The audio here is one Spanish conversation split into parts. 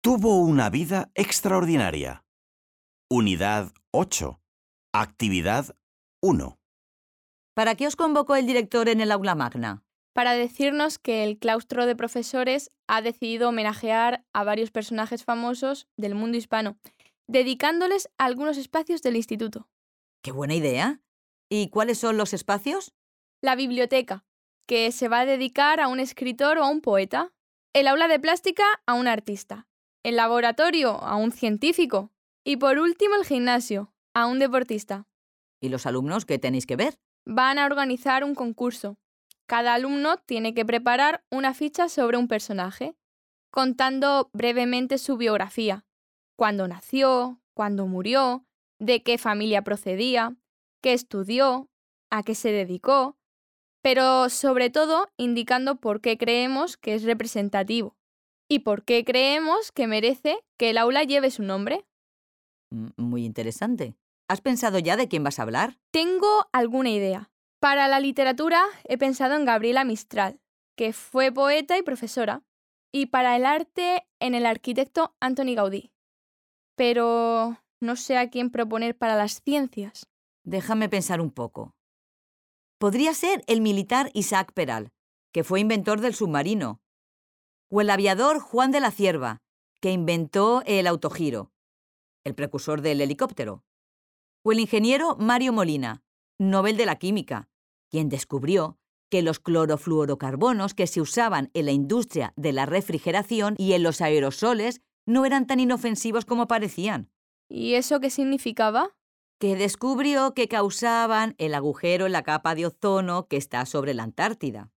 Tuvo una vida extraordinaria. Unidad 8. Actividad 1. ¿Para qué os convocó el director en el aula magna? Para decirnos que el claustro de profesores ha decidido homenajear a varios personajes famosos del mundo hispano, dedicándoles algunos espacios del instituto. ¡Qué buena idea! ¿Y cuáles son los espacios? La biblioteca, que se va a dedicar a un escritor o a un poeta. El aula de plástica a un artista. El laboratorio a un científico. Y por último el gimnasio, a un deportista. ¿Y los alumnos qué tenéis que ver? Van a organizar un concurso. Cada alumno tiene que preparar una ficha sobre un personaje, contando brevemente su biografía. Cuándo nació, cuándo murió, de qué familia procedía, qué estudió, a qué se dedicó, pero sobre todo indicando por qué creemos que es representativo y por qué creemos que merece que el aula lleve su nombre. Muy interesante. ¿Has pensado ya de quién vas a hablar? Tengo alguna idea. Para la literatura he pensado en Gabriela Mistral, que fue poeta y profesora, y para el arte en el arquitecto Antoni Gaudí. Pero no sé a quién proponer para las ciencias. Déjame pensar un poco. Podría ser el militar Isaac Peral, que fue inventor del submarino, o el aviador Juan de la Cierva, que inventó el autogiro, el precursor del helicóptero, o el ingeniero Mario Molina, Nobel de la Química, quien descubrió que los clorofluorocarbonos que se usaban en la industria de la refrigeración y en los aerosoles no eran tan inofensivos como parecían. ¿Y eso qué significaba? Que descubrió que causaban el agujero en la capa de ozono que está sobre la Antártida.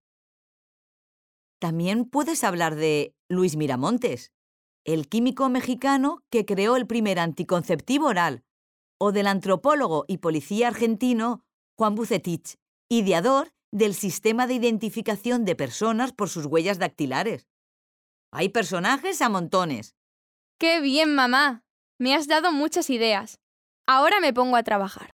También puedes hablar de Luis Miramontes, el químico mexicano que creó el primer anticonceptivo oral, o del antropólogo y policía argentino Juan Bucetich, ideador del sistema de identificación de personas por sus huellas dactilares. Hay personajes a montones. ¡Qué bien, mamá! Me has dado muchas ideas. Ahora me pongo a trabajar.